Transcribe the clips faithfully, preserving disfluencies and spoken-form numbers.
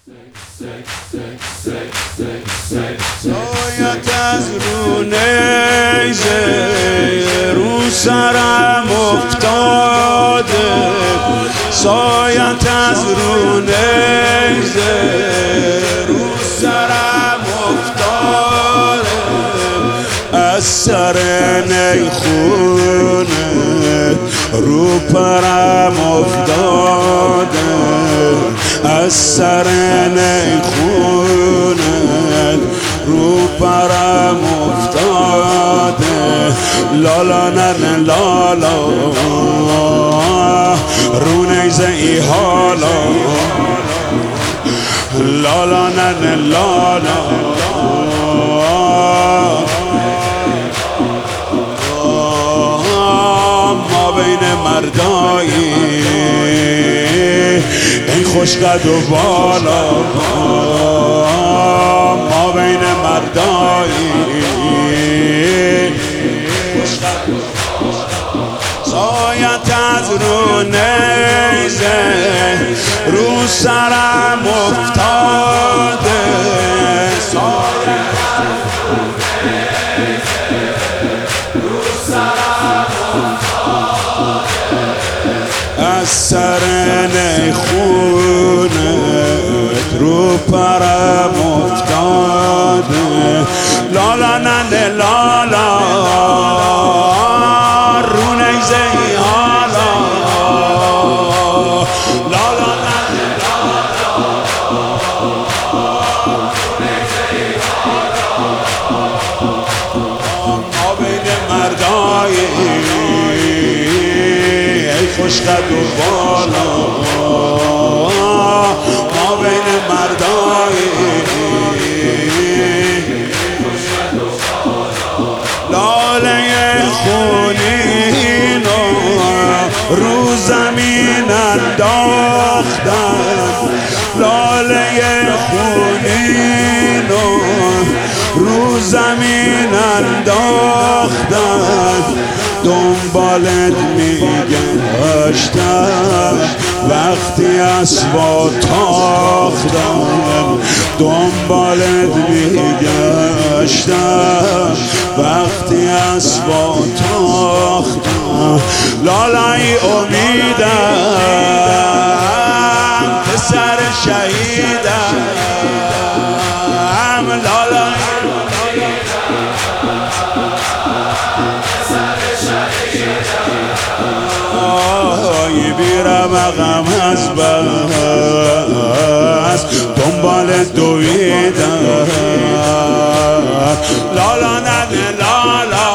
سایت از رو نیزه رو سرم افتاده، سایت از رو نیزه رو سرم افتاده، از سر نیخونه رو پرم افتاده، از سر نیخونه رو پرم افتاده. لالا نن لالا رو نیزه ای حالا، لالا نن لالا ما بین مردایی این خوش قد و بالا، ما بین مردایی سایت از رو نیزه رو سرم افتاده، سایت رو سرم افتاده، از سر نیخونت رو پرم افتاده. لالا ننه لالا رو نیزه ای حالا، لالا ننه لالا رو نیزه ای حالا، ما بین مردایی ای خوش قد و بالا، ما بین مردایی لاله خونین رو زمین انداختن، لاله خونین رو زمین انداختن، دنبالت میگشتم وقتی اسبا تاختم، دنبالت میگشتم وقتی اسبا تاختم. لالای امیدم پسر شهیدم، لالای بیرم اغم از بس دنبال دویدم، لالا ننه لالا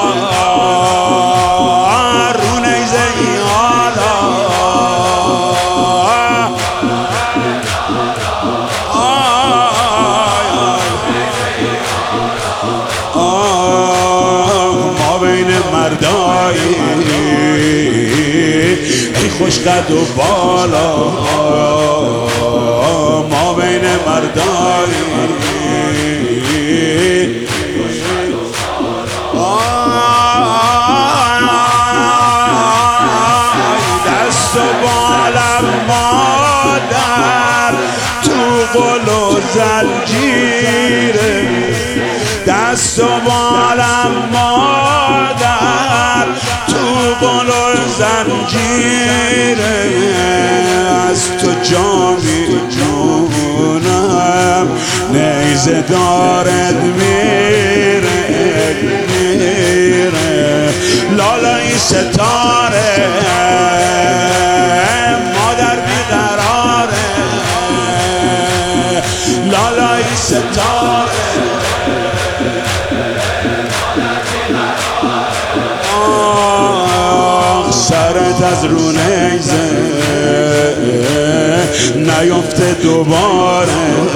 رو نیزه ای حالا، ما بین مردایی ای خوش قد و بالا، ما بین مردایی دست و بالم مادر تو قل و زنجیره، دست و بالم مادر تو قل و زنجیره، از تو جامی جونم نیزه دارد میره میره. لالای ستاره مادر بیقراره، لالای ستاره سرت از رو نیزه نیفته دوباره،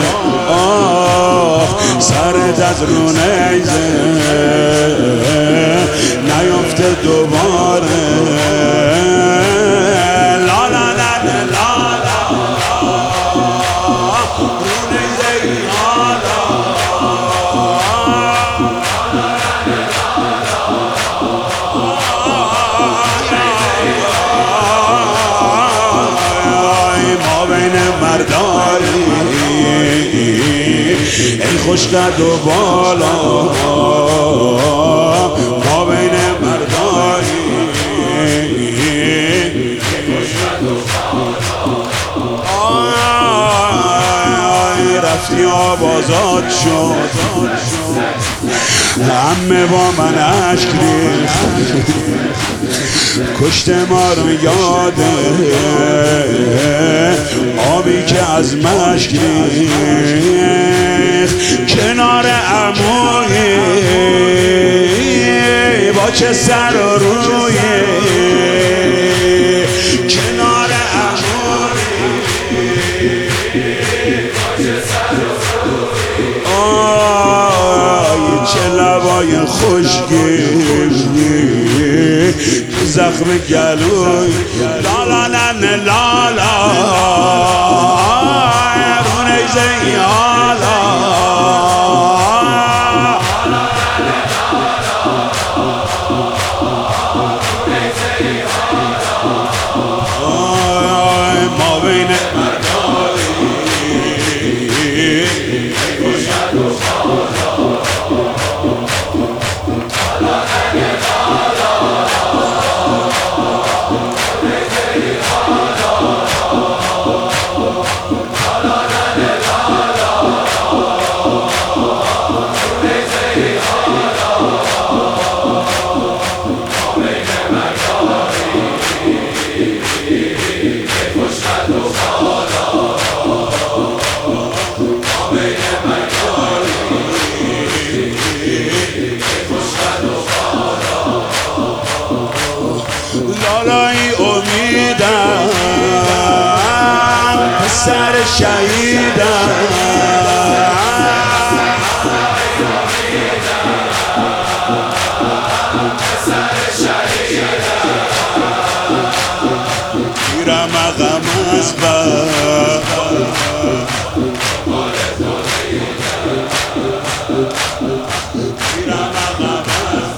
آه سرت از رو نیزه نیفته دوباره. لالا ننه لالا رو نیزه ای حالا، ما بین مرداری ای خوش قد و بالا ما بین مردانی رفتی آب آزاد شد همه با من اشک ریخت کشت ما رو یاده آبی که از مشک ریخت کنار عمویی با چه سر و روی کنار عمویی آی چه لبای خوشگلی زخم گلوی لالا نن لالا رو نیزه ای حالا ما بین لالای امیدم پسر شهیدم میرم اقم از بر میرم اقم از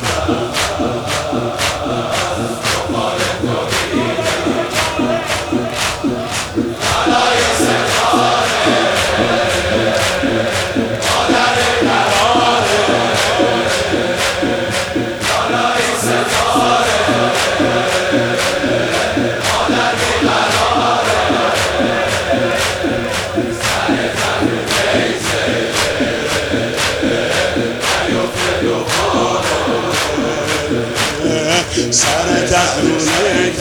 سر تخرونه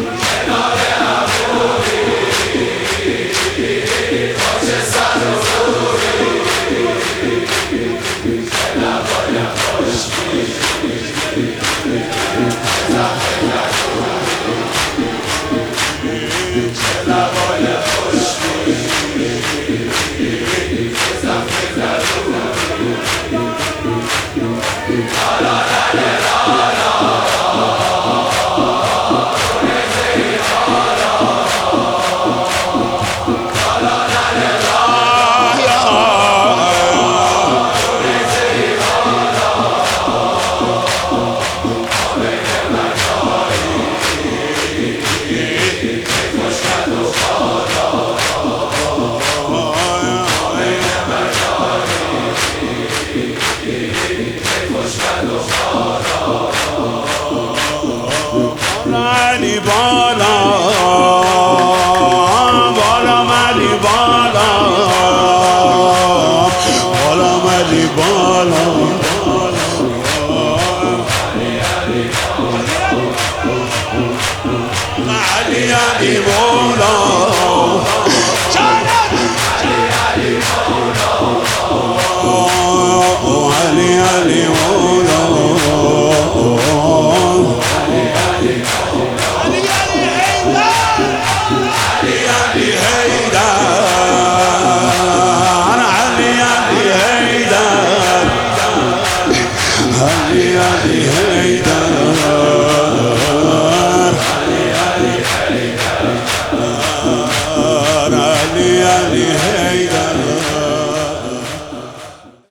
کنار